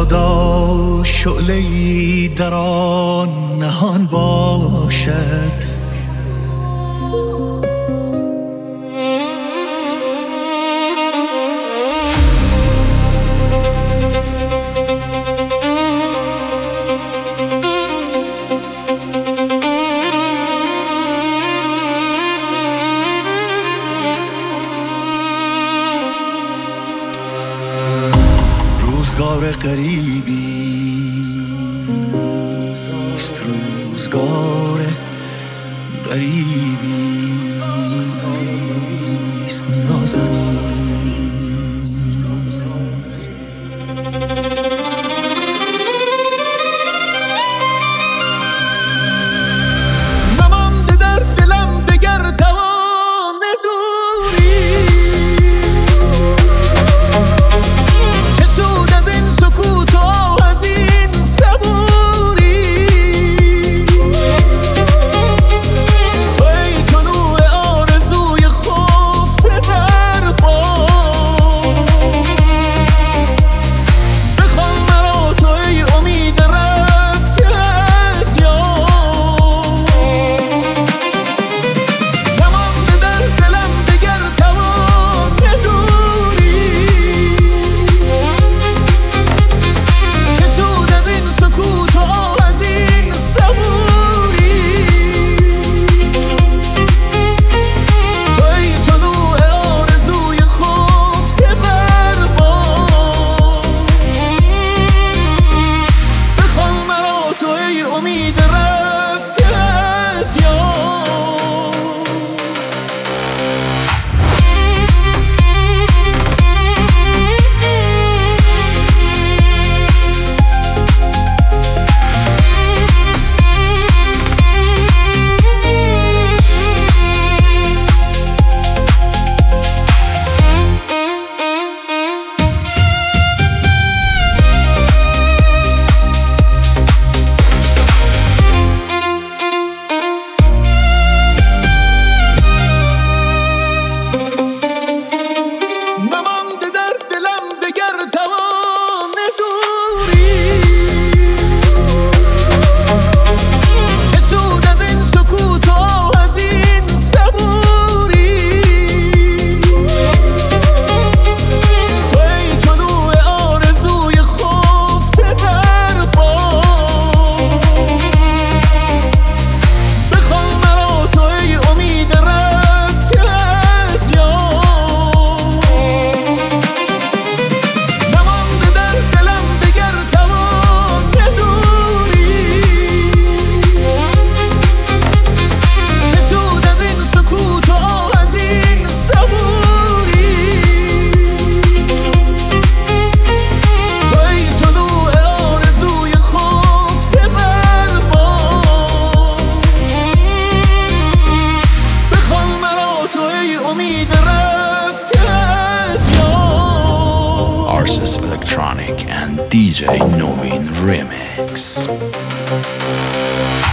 مبادا شعله‌ای در آن نهان باشد. روزگار غریبی است، روزگار غریبی است نازنین. نمانده در دلم دگر توان دوری، چه سود از این سکوت و از این صبوری. ای طلوع آرزوی خفته در بام، بخوان مرا تو ای امید رفته از یاد. نمانده در دلم دگر توان دوری، چه سود از این سکوت و از این صبوری. ای طلوع آرزوی خفته بر بام، بخوان مرا تو ای امید رفته از یاد. نمانده در دلم دگر توان دوری، چه سود از این سکوت و از این صبوری. ای طلوع آرزوی خفته در بام، بخوان مرا تو ای امید رفته از یاد. نمانده در دلم دگر توان دوری، چه سود از این سکوت و از این صبوری. ای طلوع آرزوی خفته بر بام، بخوان مرا تو ای امید رفته از یاد. Arsis Electronic and DJ Novin Remix.